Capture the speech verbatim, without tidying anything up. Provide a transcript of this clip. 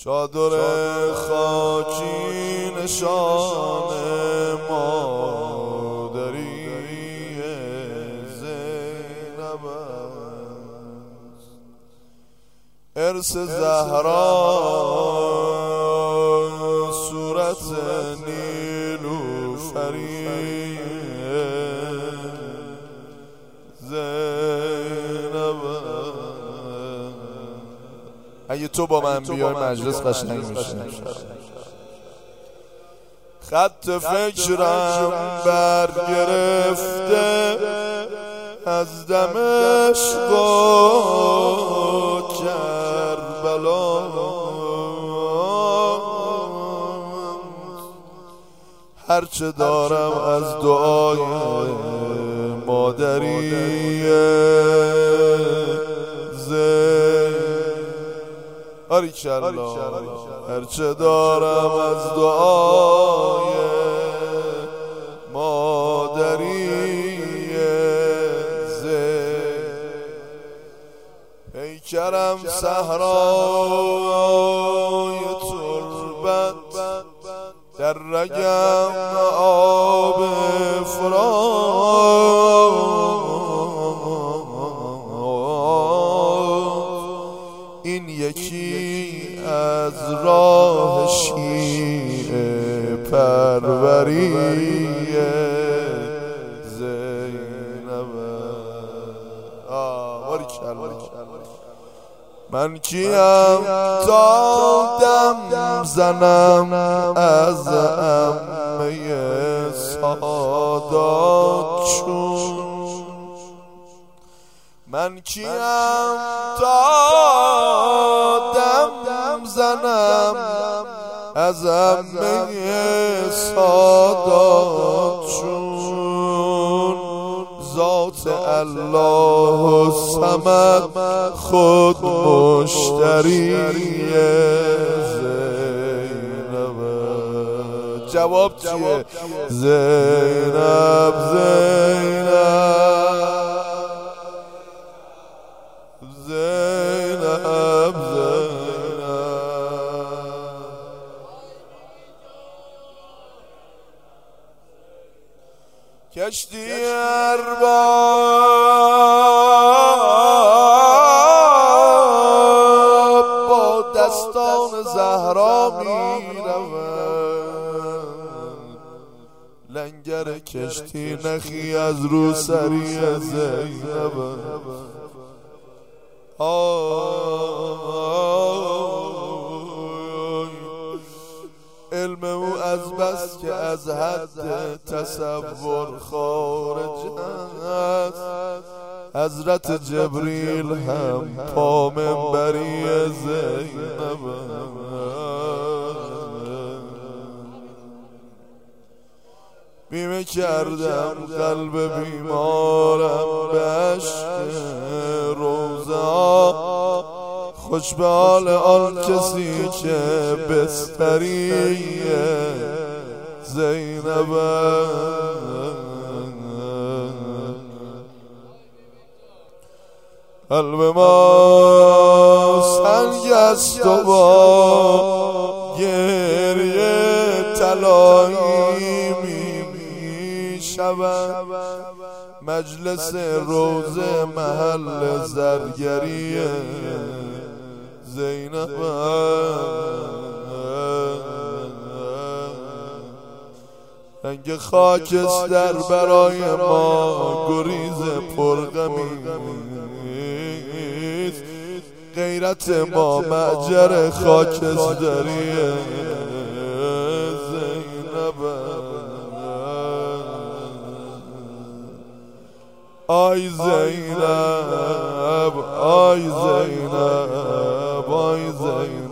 چادر خاکی نشان مادری زینب است، ارث زهرا صورت نیلوفری زینب است. اگه تو با من بیای مجلس قشنگ میشه. خط فکرم برگرفته از دمشق و کربلا، هرچه دارم از دعای مادری زینب. باریکالله. هرچه دارم از دعای مادری زینب، پیکرم صحرای تربت، در رگم آب فرات، این یکی از راه شیعه پروری زینب. آه باریکالله. من کیم تا دم زنم از عمه سادات چون، من کیم تا دم زنم از عمه سادات چون، ذات الله الصمد خود مشتری زینب. جواب چیه؟ زینب زینب زینب زینب. کشتی ارباب با دستان زهرا می رود، لنگر کشتی نخی از روسری زینب. علم او از بس که از حد تصور خارج است، حضرت جبریل هم پا منبری زینب. بیمه کردم قلب بیمارم به عشق روزا، خوش به حال آن کسی که بستری زینب. قلب ما سنگ است و با گریه طلایی می شود، مجلس روزه محل زرگری زینب. رنگ خاکستر برای ما گریز پرغمی است، غیرت ما معجر خاکستری زینب. آی زینب آی زینب آی زینب.